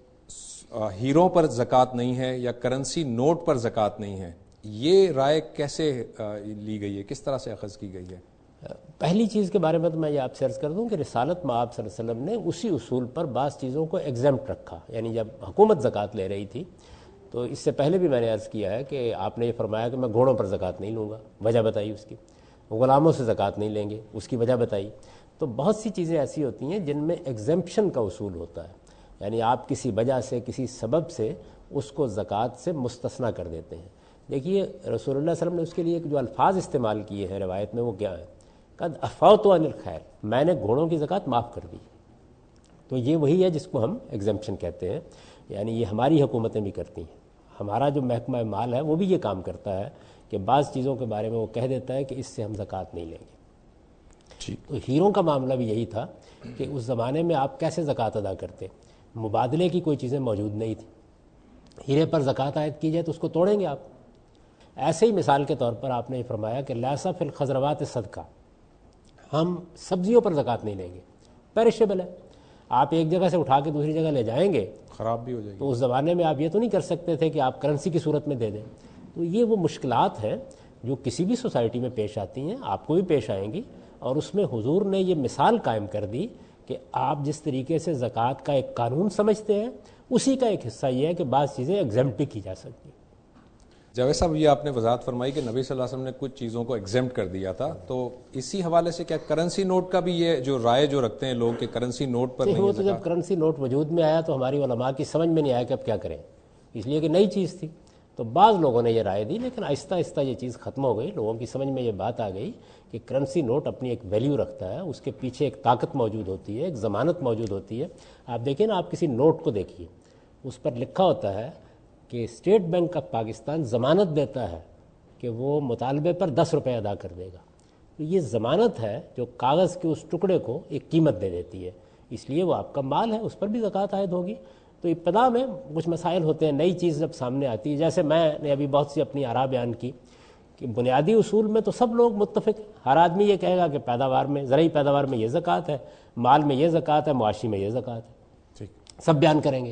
ہیروں پر زکوٰۃ نہیں ہے یا کرنسی نوٹ پر زکوٰۃ نہیں ہے، یہ رائے کیسے لی گئی ہے، کس طرح سے اخذ کی گئی ہے؟ پہلی چیز کے بارے میں تو میں یہ آپ سے عرض کر دوں کہ رسالت میں آپ صلی اللہ علیہ وسلم نے اسی اصول پر بعض چیزوں کو ایگزمپٹ رکھا، یعنی جب حکومت زکوٰۃ لے رہی تھی تو اس سے پہلے بھی میں نے عرض کیا ہے کہ آپ نے یہ فرمایا کہ میں گھوڑوں پر زکوٰۃ نہیں لوں گا، وجہ بتائی اس کی، غلاموں سے زکوٰۃ نہیں لیں گے، اس کی وجہ بتائی۔ تو بہت سی چیزیں ایسی ہوتی ہیں جن میں ایگزمپشن کا اصول ہوتا ہے، یعنی آپ کسی وجہ سے، کسی سبب سے اس کو زکوٰۃ سے مستثنیٰ کر دیتے ہیں۔ دیکھیے رسول اللہ صلی اللہ علیہ وسلم نے اس کے لیے جو الفاظ استعمال کیے ہیں روایت میں وہ کیا ہے، قد افوت عن الخیر، میں نے گھوڑوں کی زکوٰۃ معاف کر دی۔ تو یہ وہی ہے جس کو ہم ایگزمپشن کہتے ہیں، یعنی یہ ہماری حکومتیں بھی کرتی ہیں، ہمارا جو محکمہ مال ہے وہ بھی یہ کام کرتا ہے کہ بعض چیزوں کے بارے میں وہ کہہ دیتا ہے کہ اس سے ہم زکوٰۃ نہیں لیں گے۔ تو ہیروں کا معاملہ بھی یہی تھا کہ اس زمانے میں آپ کیسے زکوٰۃ ادا کرتے، مبادلے کی کوئی چیزیں موجود نہیں تھی، ہیرے پر زکوٰۃ عائد کی جائے تو اس کو توڑیں گے آپ۔ ایسے ہی مثال کے طور پر آپ نے یہ فرمایا کہ لیسا فی الخضروات صدقہ، ہم سبزیوں پر زکوٰۃ نہیں لیں گے، پیرشیبل ہے، آپ ایک جگہ سے اٹھا کے دوسری جگہ لے جائیں گے خراب بھی ہو جائے گی، تو اس زمانے میں آپ یہ تو نہیں کر سکتے تھے کہ آپ کرنسی کی صورت میں دے دیں۔ تو یہ وہ مشکلات ہیں جو کسی بھی سوسائٹی میں پیش آتی ہیں، آپ کو بھی پیش آئیں گی، اور اس میں حضور نے یہ مثال قائم کر دی کہ آپ جس طریقے سے زکوٰۃ کا ایک قانون سمجھتے ہیں اسی کا ایک حصہ یہ ہے کہ بعض چیزیں ایگزمپٹ بھی کی جا سکتی ہیں۔ جاوید صاحب، یہ آپ نے وضاحت فرمائی کہ نبی صلی اللہ علیہ وسلم نے کچھ چیزوں کو ایگزمپٹ کر دیا تھا، تو اسی حوالے سے کیا کرنسی نوٹ کا بھی یہ جو رائے جو رکھتے ہیں لوگ کہ کرنسی نوٹ پر نہیں وہ تو جب کرنسی نوٹ وجود میں آیا تو ہماری علماء کی سمجھ میں نہیں آیا کہ اب کیا کریں، اس لیے کہ نئی چیز تھی، تو بعض لوگوں نے یہ رائے دی، لیکن آہستہ آہستہ یہ چیز ختم ہو گئی، لوگوں کی سمجھ میں یہ بات آ گئی کہ کرنسی نوٹ اپنی ایک ویلیو رکھتا ہے، اس کے پیچھے ایک طاقت موجود ہوتی ہے، ایک ضمانت موجود ہوتی ہے۔ آپ دیکھیں نا، آپ کسی نوٹ کو دیکھیے، اس پر لکھا ہوتا ہے کہ اسٹیٹ بینک آف پاکستان ضمانت دیتا ہے کہ وہ مطالبے پر دس روپے ادا کر دے گا، تو یہ ضمانت ہے جو کاغذ کے اس ٹکڑے کو ایک قیمت دے دیتی ہے، اس لیے وہ آپ کا مال ہے، اس پر بھی زکوٰۃ عائد ہوگی۔ تو ابتدا میں کچھ مسائل ہوتے ہیں، نئی چیز جب سامنے آتی ہے، جیسے میں نے ابھی بہت سی اپنی آراء بیان کی کہ بنیادی اصول میں تو سب لوگ متفق ہیں، ہر آدمی یہ کہے گا کہ پیداوار میں، زرعی پیداوار میں یہ زکوٰۃ ہے، مال میں یہ زکوٰۃ ہے، معاشی میں یہ زکوٰۃ ہے، سب بیان کریں گے۔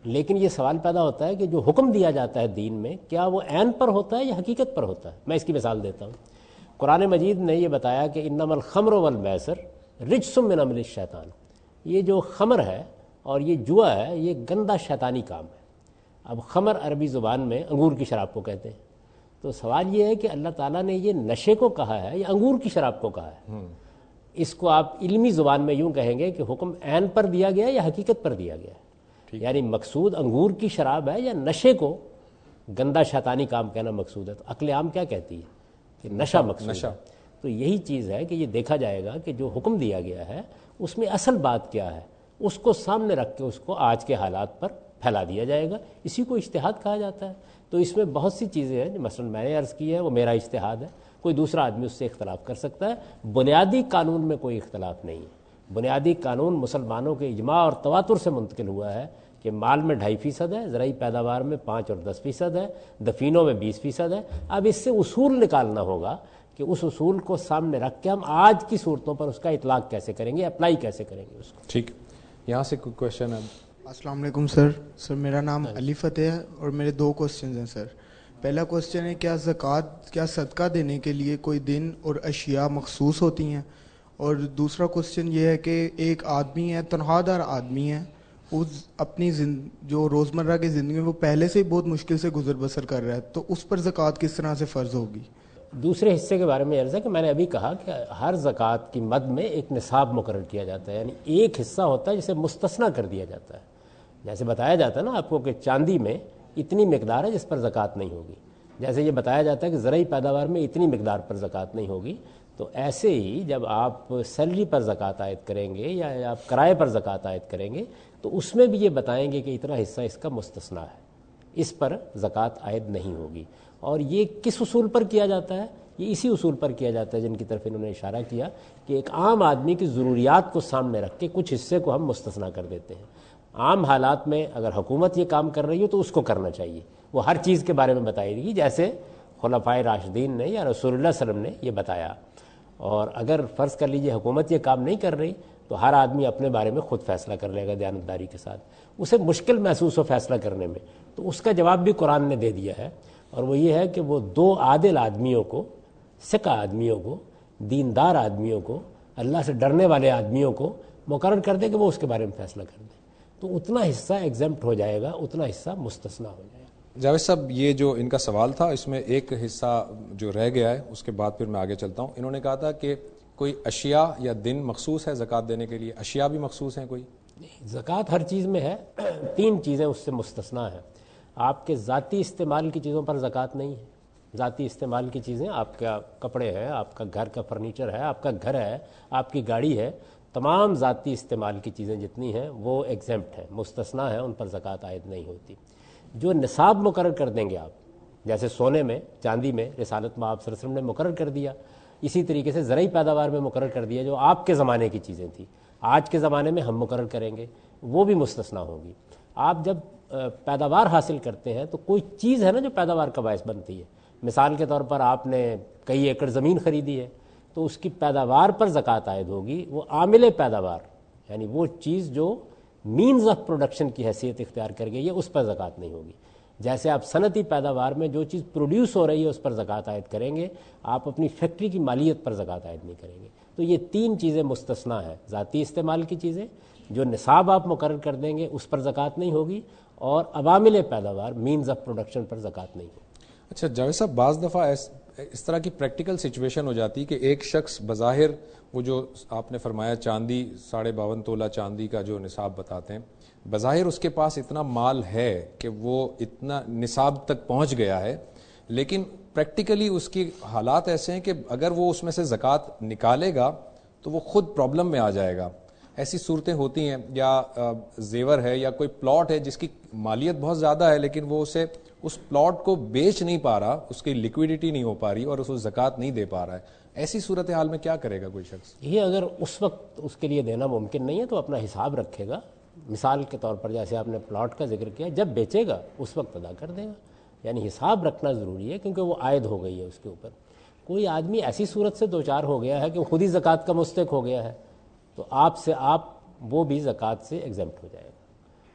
لیکن یہ سوال پیدا ہوتا ہے کہ جو حکم دیا جاتا ہے دین میں کیا وہ عین پر ہوتا ہے یا حقیقت پر ہوتا ہے؟ میں اس کی مثال دیتا ہوں. قرآن مجید نے یہ بتایا کہ انما الخمر والمیسر رجس من عمل الشیطان. یہ جو خمر ہے اور یہ جوا ہے یہ گندا شیطانی کام ہے. اب خمر عربی زبان میں انگور کی شراب کو کہتے ہیں. تو سوال یہ ہے کہ اللہ تعالیٰ نے یہ نشے کو کہا ہے یا انگور کی شراب کو کہا ہے؟ اس کو آپ علمی زبان میں یوں کہیں گے کہ حکم عین پر دیا گیا یا حقیقت پر دیا گیا ہے. یعنی مقصود انگور کی شراب ہے یا نشے کو گندا شیطانی کام کہنا مقصود ہے؟ تو عقل عام کیا کہتی ہے کہ نشہ مقصود ہے. تو یہی چیز ہے کہ یہ دیکھا جائے گا کہ جو حکم دیا گیا ہے اس میں اصل بات کیا ہے, اس کو سامنے رکھ کے اس کو آج کے حالات پر پھیلا دیا جائے گا. اسی کو اجتہاد کہا جاتا ہے. تو اس میں بہت سی چیزیں ہیں, مثلا میں نے عرض کی ہے وہ میرا اجتہاد ہے, کوئی دوسرا آدمی اس سے اختلاف کر سکتا ہے. بنیادی قانون میں کوئی اختلاف نہیں ہے. بنیادی قانون مسلمانوں کے اجماع اور تواتر سے منتقل ہوا ہے کہ مال میں ڈھائی فیصد ہے, زرعی پیداوار میں پانچ اور دس فیصد ہے, دفینوں میں بیس فیصد ہے. اب اس سے اصول نکالنا ہوگا کہ اس اصول کو سامنے رکھ کے ہم آج کی صورتوں پر اس کا اطلاق کیسے کریں گے, اپلائی کیسے کریں گے اس کو. ٹھیک, یہاں سے کوئی کوشچن ہے؟ السلام علیکم سر. سر میرا نام علی فتح ہے اور میرے دو کوسچنز ہیں سر. پہلا کوسچن ہے کیا زکوٰۃ کیا صدقہ دینے کے لیے کوئی دن اور اشیاء مخصوص ہوتی ہیں؟ اور دوسرا کوسچن یہ ہے کہ ایک آدمی ہے, تنخواہ دار آدمی ہے, اس اپنی جو روزمرہ کی زندگی میں وہ پہلے سے ہی بہت مشکل سے گزر بسر کر رہا ہے, تو اس پر زکوٰۃ کس طرح سے فرض ہوگی؟ دوسرے حصے کے بارے میں عرض ہے کہ میں نے ابھی کہا کہ ہر زکوٰۃ کی مد میں ایک نصاب مقرر کیا جاتا ہے, یعنی ایک حصہ ہوتا ہے جسے مستثنیٰ کر دیا جاتا ہے. جیسے بتایا جاتا ہے نا آپ کو کہ چاندی میں اتنی مقدار ہے جس پر زکوٰۃ نہیں ہوگی, جیسے یہ بتایا جاتا ہے کہ زرعی پیداوار میں اتنی مقدار پر زکوٰۃ نہیں ہوگی, تو ایسے ہی جب آپ سیلری پر زکوٰۃ عائد کریں گے یا آپ کرائے پر زکوٰۃ عائد کریں گے تو اس میں بھی یہ بتائیں گے کہ اتنا حصہ اس کا مستثنیٰ ہے, اس پر زکوٰۃ عائد نہیں ہوگی. اور یہ کس اصول پر کیا جاتا ہے؟ یہ اسی اصول پر کیا جاتا ہے جن کی طرف انہوں نے اشارہ کیا کہ ایک عام آدمی کی ضروریات کو سامنے رکھ کے کچھ حصے کو ہم مستثنیٰ کر دیتے ہیں. عام حالات میں اگر حکومت یہ کام کر رہی ہو تو اس کو کرنا چاہیے, وہ ہر چیز کے بارے میں بتائی گی جیسے خلفائے راشدین نے یا رسول اللہ صلی اللہ علیہ وسلم نے یہ بتایا. اور اگر فرض کر لیجئے حکومت یہ کام نہیں کر رہی تو ہر آدمی اپنے بارے میں خود فیصلہ کر لے گا دیانتداری کے ساتھ, اسے مشکل محسوس ہو فیصلہ کرنے میں, تو اس کا جواب بھی قرآن نے دے دیا ہے, اور وہ یہ ہے کہ وہ دو عادل آدمیوں کو, ثقہ آدمیوں کو, دیندار آدمیوں کو, اللہ سے ڈرنے والے آدمیوں کو مقرر کر دے کہ وہ اس کے بارے میں فیصلہ کر دیں, تو اتنا حصہ ایگزمپٹ ہو جائے گا, اتنا حصہ مستثنیٰ ہو جائے گا. جاوید صاحب, یہ جو ان کا سوال تھا اس میں ایک حصہ جو رہ گیا ہے, اس کے بعد پھر میں آگے چلتا ہوں. انہوں نے کہا تھا کہ کوئی اشیاء یا دن مخصوص ہے زکوٰۃ دینے کے لیے, اشیاء بھی مخصوص ہیں کوئی؟ زکوٰۃ ہر چیز میں ہے, تین چیزیں اس سے مستثنیٰ ہیں. آپ کے ذاتی استعمال کی چیزوں پر زکوٰۃ نہیں ہے. ذاتی استعمال کی چیزیں, آپ کا کپڑے ہیں, آپ کا گھر کا فرنیچر ہے, آپ کا گھر ہے, آپ کی گاڑی ہے, تمام ذاتی استعمال کی چیزیں جتنی ہیں وہ ایگزمپٹ ہیں, مستثنیٰ ہیں, ان پر زکوٰۃ عائد نہیں ہوتی. جو نصاب مقرر کر دیں گے آپ, جیسے سونے میں, چاندی میں رسالت میں آپ صلی اللہ علیہ وسلم نے مقرر کر دیا, اسی طریقے سے زرعی پیداوار میں مقرر کر دیا جو آپ کے زمانے کی چیزیں تھیں, آج کے زمانے میں ہم مقرر کریں گے, وہ بھی مستثنیٰ ہوگی. آپ جب پیداوار حاصل کرتے ہیں تو کوئی چیز ہے نا جو پیداوار کا باعث بنتی ہے. مثال کے طور پر آپ نے کئی ایکڑ زمین خریدی ہے تو اس کی پیداوار پر زکوٰۃ عائد ہوگی. وہ عامل پیداوار یعنی وہ چیز جو مینز آف پروڈکشن کی حیثیت اختیار کر گئی ہے اس پر زکوٰۃ نہیں ہوگی. جیسے آپ صنعتی پیداوار میں جو چیز پروڈیوس ہو رہی ہے اس پر زکوٰۃ عائد کریں گے, آپ اپنی فیکٹری کی مالیت پر زکوٰۃ عائد نہیں کریں گے. تو یہ تین چیزیں مستثنیٰ ہیں, ذاتی استعمال کی چیزیں, جو نصاب آپ مقرر کر دیں گے اس پر زکوٰۃ نہیں ہوگی, اور عوامل پیداوار مینز آف پروڈکشن پر زکوٰۃ نہیں ہوگی. اچھا جاوید صاحب, بعض دفعہ اس طرح کی پریکٹیکل سچویشن ہو جاتی کہ ایک شخص بظاہر وہ جو آپ نے فرمایا چاندی ساڑھے باون تولہ چاندی کا جو نصاب بتاتے ہیں, بظاہر اس کے پاس اتنا مال ہے کہ وہ اتنا نصاب تک پہنچ گیا ہے, لیکن پریکٹیکلی اس کی حالات ایسے ہیں کہ اگر وہ اس میں سے زکوٰۃ نکالے گا تو وہ خود پرابلم میں آ جائے گا. ایسی صورتیں ہوتی ہیں, یا زیور ہے یا کوئی پلاٹ ہے جس کی مالیت بہت زیادہ ہے لیکن وہ اسے اس پلاٹ کو بیچ نہیں پا رہا, اس کی لیکویڈیٹی نہیں ہو پا رہی اور اس کو زکوٰۃ نہیں دے پا رہا ہے. ایسی صورتحال میں کیا کرے گا کوئی شخص؟ یہ اگر اس وقت اس کے لیے دینا ممکن نہیں ہے تو اپنا حساب رکھے گا. مثال کے طور پر جیسے آپ نے پلاٹ کا ذکر کیا, جب بیچے گا اس وقت ادا کر دے گا. یعنی حساب رکھنا ضروری ہے کیونکہ وہ عائد ہو گئی ہے اس کے اوپر. کوئی آدمی ایسی صورت سے دوچار ہو گیا ہے کہ خود ہی زکوٰۃ کا مستحق ہو گیا ہے تو آپ سے آپ وہ بھی زکوٰۃ سے ایگزمپٹ ہو جائے گا.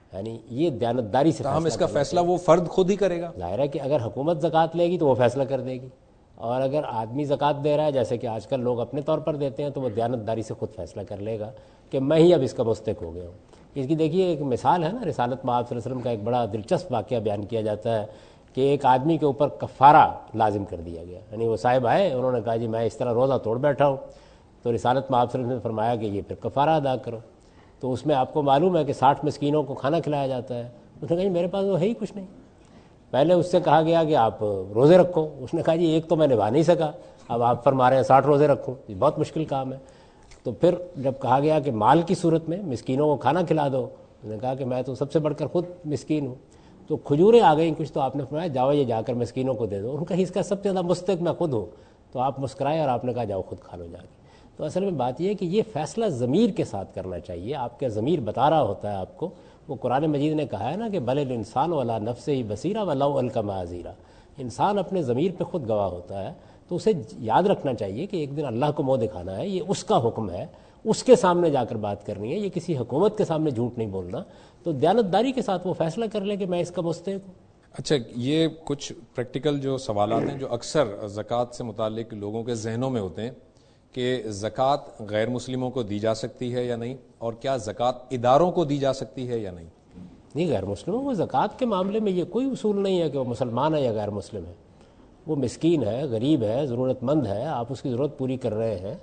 یعنی یہ دیانتداری سے ہم اس کا فیصلہ وہ فرد خود ہی کرے گا. ظاہر ہے کہ اگر حکومت زکوٰۃ لے گی تو وہ فیصلہ کر دے گی, اور اگر آدمی زکوٰۃ دے رہا ہے جیسے کہ آج کل لوگ اپنے طور پر دیتے ہیں تو وہ دیانتداری سے خود فیصلہ کر لے گا کہ میں ہی اب اس کا مستحق ہو گیا ہوں. اس کی دیکھیے ایک مثال ہے نا, رسالت مآب صلی اللہ علیہ وسلم کا ایک بڑا دلچسپ واقعہ بیان کیا جاتا ہے کہ ایک آدمی کے اوپر کفارہ لازم کر دیا گیا. یعنی وہ صاحب آئے, انہوں نے کہا جی میں اس طرح روزہ توڑ بیٹھا ہوں, تو رسالت مآب صلی اللہ علیہ وسلم نے فرمایا کہ یہ پھر کفارہ ادا کرو. تو اس میں آپ کو معلوم ہے کہ ساٹھ مسکینوں کو کھانا کھلایا جاتا ہے. اس نے کہا جی میرے پاس وہ ہے ہی کچھ نہیں. پہلے اس سے کہا گیا کہ آپ روزے رکھو, اس نے کہا جی ایک تو میں نبھا نہیں سکا, اب آپ فرما رہے ہیں ساٹھ روزے رکھوں, یہ بہت مشکل کام ہے. تو پھر جب کہا گیا کہ مال کی صورت میں مسکینوں کو کھانا کھلا دو, اس نے کہا کہ میں تو سب سے بڑھ کر خود مسکین ہوں. تو کھجوریں آ گئیں کچھ, تو آپ نے فرمایا جاؤ یہ جا کر مسکینوں کو دے دو. انہوں نے کہا اس کا سب سے زیادہ مستحق میں خود ہوں. تو آپ مسکرائے اور آپ نے کہا جاؤ خود کھا لو جا کے. تو اصل میں بات یہ ہے کہ یہ فیصلہ ضمیر کے ساتھ کرنا چاہیے. آپ کا ضمیر بتا رہا ہوتا ہے آپ کو. وہ قرآن مجید نے کہا ہے نا کہ بل الانسان ولا نفسہ ہی بصیرہ ولو القی معاذیرہ. انسان اپنے ضمیر پہ خود گواہ ہوتا ہے, تو اسے یاد رکھنا چاہیے کہ ایک دن اللہ کو منہ دکھانا ہے, یہ اس کا حکم ہے, اس کے سامنے جا کر بات کرنی ہے, یہ کسی حکومت کے سامنے جھوٹ نہیں بولنا. تو دیانتداری کے ساتھ وہ فیصلہ کر لے کہ میں اس کا مستحق ہوں. اچھا, یہ کچھ پریکٹیکل جو سوالات ہیں جو اکثر زکوٰۃ سے متعلق لوگوں کے ذہنوں میں ہوتے ہیں کہ زکوٰۃ غیر مسلموں کو دی جا سکتی ہے یا نہیں, اور کیا زکوٰۃ اداروں کو دی جا سکتی ہے یا نہیں؟ نہیں, غیر مسلموں کو زکوٰۃ کے معاملے میں یہ کوئی اصول نہیں ہے کہ وہ مسلمان ہے یا غیر مسلم ہے. وہ مسکین ہے, غریب ہے, ضرورت مند ہے, آپ اس کی ضرورت پوری کر رہے ہیں.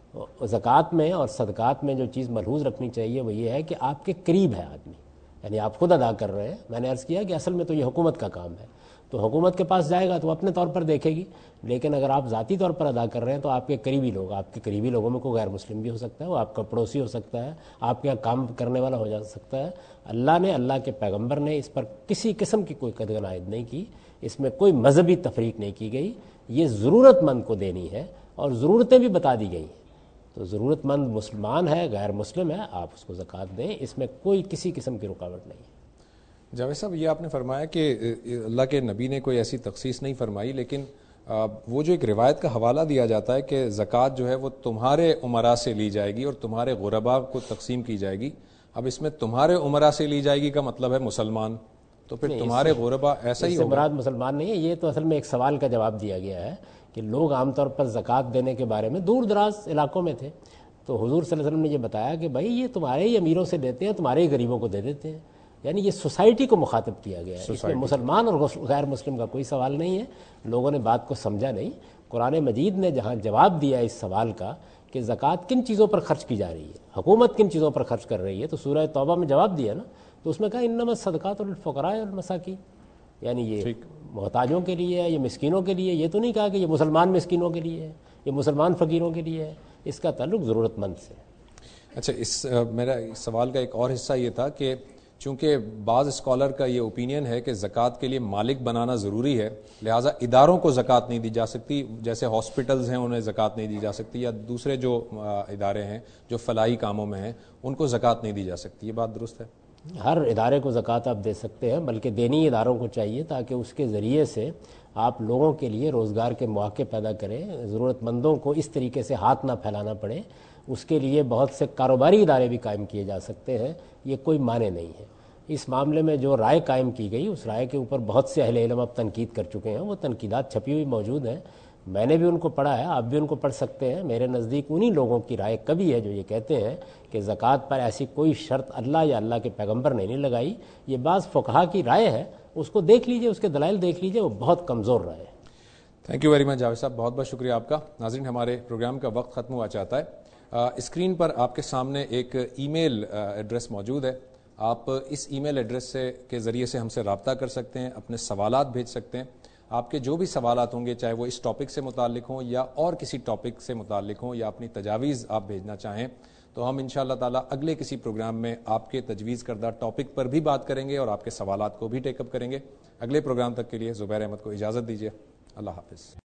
زکوٰۃ میں اور صدقات میں جو چیز ملحوظ رکھنی چاہیے وہ یہ ہے کہ آپ کے قریب ہے آدمی, یعنی آپ خود ادا کر رہے ہیں. میں نے عرض کیا کہ اصل میں تو یہ حکومت کا کام ہے, تو حکومت کے پاس جائے گا تو اپنے طور پر دیکھے گی, لیکن اگر آپ ذاتی طور پر ادا کر رہے ہیں تو آپ کے قریبی لوگ, آپ کے قریبی لوگوں میں کوئی غیر مسلم بھی ہو سکتا ہے, وہ آپ کا پڑوسی ہو سکتا ہے, آپ کے یہاں کام کرنے والا ہو جا سکتا ہے. اللہ نے, اللہ کے پیغمبر نے اس پر کسی قسم کی کوئی قدغن عائد نہیں کی, اس میں کوئی مذہبی تفریق نہیں کی گئی. یہ ضرورت مند کو دینی ہے اور ضرورتیں بھی بتا دی گئی ہیں. تو ضرورت مند مسلمان ہے, غیر مسلم ہے, آپ اس کو زکوٰۃ دیں, اس میں کوئی کسی قسم کی رکاوٹ نہیں ہے. جاوید صاحب, یہ آپ نے فرمایا کہ اللہ کے نبی نے کوئی ایسی تخصیص نہیں فرمائی, لیکن وہ جو ایک روایت کا حوالہ دیا جاتا ہے کہ زکوٰۃ جو ہے وہ تمہارے عمراء سے لی جائے گی اور تمہارے غرباء کو تقسیم کی جائے گی. اب اس میں تمہارے عمراء سے لی جائے گی کا مطلب ہے مسلمان, تو پھر تمہارے غرباء ایسا ہی ہوگا. مراد مسلمان نہیں ہے, یہ تو اصل میں ایک سوال کا جواب دیا گیا ہے کہ لوگ عام طور پر زکوٰۃ دینے کے بارے میں دور دراز علاقوں میں تھے, تو حضور صلی اللہ علیہ وسلم نے یہ بتایا کہ بھائی یہ تمہارے ہی امیروں سے دیتے ہیں, تمہارے ہی غریبوں کو دے دیتے ہیں. یعنی یہ سوسائٹی کو مخاطب کیا گیا ہے, اس میں مسلمان اور غیر مسلم کا کوئی سوال نہیں ہے. لوگوں نے بات کو سمجھا نہیں. قرآن مجید نے جہاں جواب دیا اس سوال کا کہ زکوٰۃ کن چیزوں پر خرچ کی جا رہی ہے, حکومت کن چیزوں پر خرچ کر رہی ہے, تو سورہ توبہ میں جواب دیا نا, تو اس میں کہا انما الصدقات للفقراء والمساکین, یعنی یہ محتاجوں کے لیے ہے, یہ مسکینوں کے لیے. یہ تو نہیں کہا کہ یہ مسلمان مسکینوں کے لیے ہے, یہ مسلمان فقیروں کے لیے ہے. اس کا تعلق ضرورت مند سے. اچھا, اس میرا سوال کا ایک اور حصہ یہ تھا کہ چونکہ بعض اسکالر کا یہ اوپینین ہے کہ زکوٰۃ کے لیے مالک بنانا ضروری ہے, لہٰذا اداروں کو زکوٰۃ نہیں دی جا سکتی, جیسے ہاسپٹلز ہیں انہیں زکوٰۃ نہیں دی جا سکتی, یا دوسرے جو ادارے ہیں جو فلاحی کاموں میں ہیں ان کو زکوٰۃ نہیں دی جا سکتی. یہ بات درست ہے؟ ہر ادارے کو زکوٰۃ آپ دے سکتے ہیں, بلکہ دینی اداروں کو چاہیے تاکہ اس کے ذریعے سے آپ لوگوں کے لیے روزگار کے مواقع پیدا کریں, ضرورت مندوں کو اس طریقے سے ہاتھ نہ پھیلانا پڑے. اس کے لیے بہت سے کاروباری ادارے بھی قائم کیے جا سکتے ہیں, یہ کوئی معنی نہیں ہے. اس معاملے میں جو رائے قائم کی گئی, اس رائے کے اوپر بہت سے اہل علم اب تنقید کر چکے ہیں. وہ تنقیدات چھپی ہوئی موجود ہیں, میں نے بھی ان کو پڑھا ہے, آپ بھی ان کو پڑھ سکتے ہیں. میرے نزدیک انہی لوگوں کی رائے کبھی ہے جو یہ کہتے ہیں کہ زکوٰۃ پر ایسی کوئی شرط اللہ یا اللہ کے پیغمبر نے نہیں لگائی. یہ بعض فقہا کی رائے ہے, اس کو دیکھ لیجئے, اس کے دلائل دیکھ لیجئے, وہ بہت کمزور رائے ہے. Thank you very much Javed صاحب, بہت بہت شکریہ آپ کا. ناظرین, ہمارے پروگرام کا وقت ختم ہوا چاہتا ہے. اسکرین پر آپ کے سامنے ایک ای میل ایڈریس موجود ہے, آپ اس ای میل ایڈریس سے کے ذریعے سے ہم سے رابطہ کر سکتے ہیں, اپنے سوالات بھیج سکتے ہیں. آپ کے جو بھی سوالات ہوں گے, چاہے وہ اس ٹاپک سے متعلق ہوں یا اور کسی ٹاپک سے متعلق ہوں, یا اپنی تجاویز آپ بھیجنا چاہیں, تو ہم انشاءاللہ تعالی اگلے کسی پروگرام میں آپ کے تجویز کردہ ٹاپک پر بھی بات کریں گے اور آپ کے سوالات کو بھی ٹیک اپ کریں گے. اگلے پروگرام تک کے لیے زبیر احمد کو اجازت دیجیے. اللہ حافظ.